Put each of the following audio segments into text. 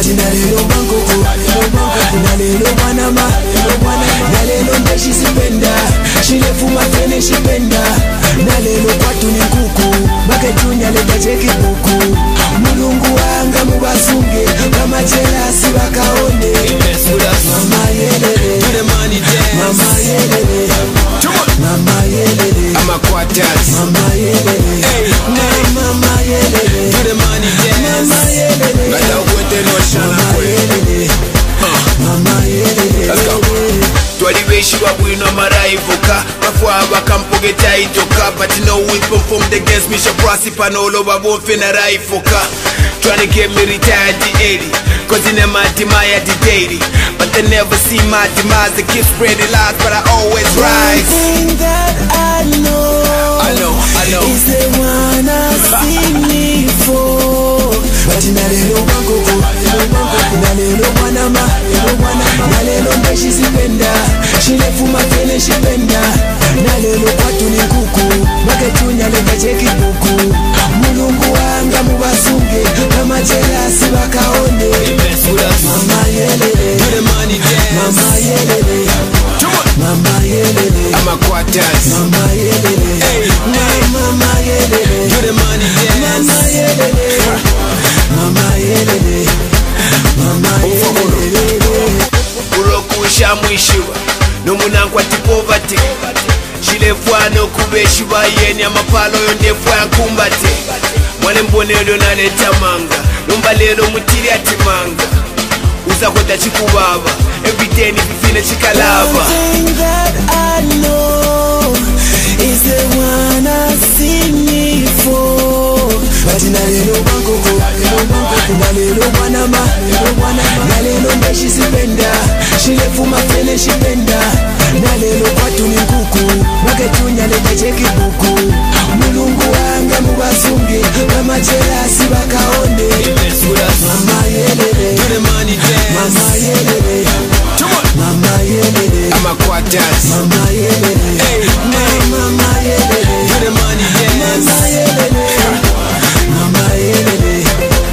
nalelo bankoko nalelo banama nalelo ndeshi sipenda shilefu mafene shipenda nalelo kwatu ni nkuku maketunya leta cheki buku mulungu wanga mubasunge kama jelasi bakaone mama yelele mama yelele mama yelele Amaquatas mama yelele mama yelele mama yelele Gata ukwete no shana kwe mama yelele. Let's go. Twalibeshi babwino maraivoka bafwa bakampogeta itoka but no weapon formed against me shall prosper no loba bonfe na raifoka trying to get me retired the 80 cause in my demaya the daily but they never see my demise they keep spreading lies but I always rise. One thing that I know is they wanna see me fall but nalelo bankoko nalelo banama nalelo ndeshi sipenda shilefu mafene shipenda nalelo kwatu ni nkuku maketunya leta cheki buku mulungu wanga mubasunge kama jelasi bakaone mama yelele mama yelele mama yelele Amaquatas mama yelele mama yelele mama yelele mama yelele mama yelele urokusha mwishiwa nomunangwa tipovate shilefwano kubeshiwa yeni amapalo yondefwa yankumbate mwale mbonelo naleta manga nombalelo mutili atimanga uzakwenda chikubaba everyday fifine chikalava. One thing that I know is they wanna see me fall but nalelo bankoko nalelo banama nalelo ndeshi sipenda shilefu mafene shipenda nalelo kwatu ni nkuku maketunya leta cheki buku mulungu wanga mubasunge kama jelasi bakaone mama yelele mama yelele mama yelele Amaquatas mama yelele mama yelele mama yelele mama yelele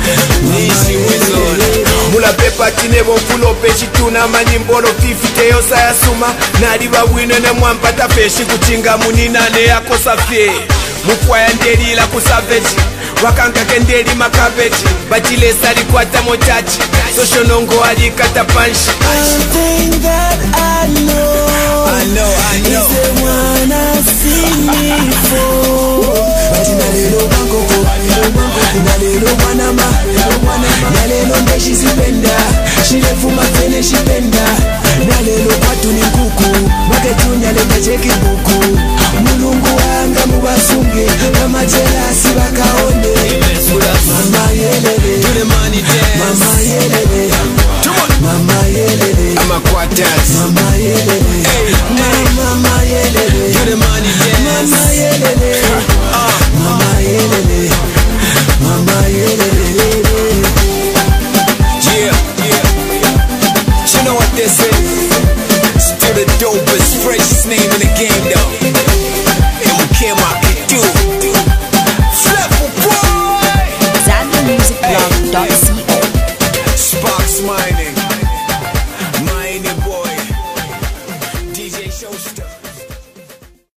mula pepa tinebo mfulo pechi tuna manyimbolo fifite yosa ya suma nali babwino ne mwampata feshi kuchinga muninane yako safye mufwa ya ndeli la kusaveji wakanga kendeli makabeji bachilesa likwata mochachi soshonongo alikata panshi. One thing that I know is they wanna see me fall but nalelo bankoko nalelo banama nalelo ndeshi sipenda shilefu mafene shipenda nalelo kwatu ni nkuku maketunya leta cheki buku mulungu wanga mubasunge kama jelasi bakaone mama yelele mama yelele mama yelele Amaquatas mama yelele mama yelele mama yelele mama yelele mama yelele. Yeah, you know what this is? Still the dopest, freshest name in the game though. And we came out to do Flefu boy ZanMusicBlog.co Sparks Mining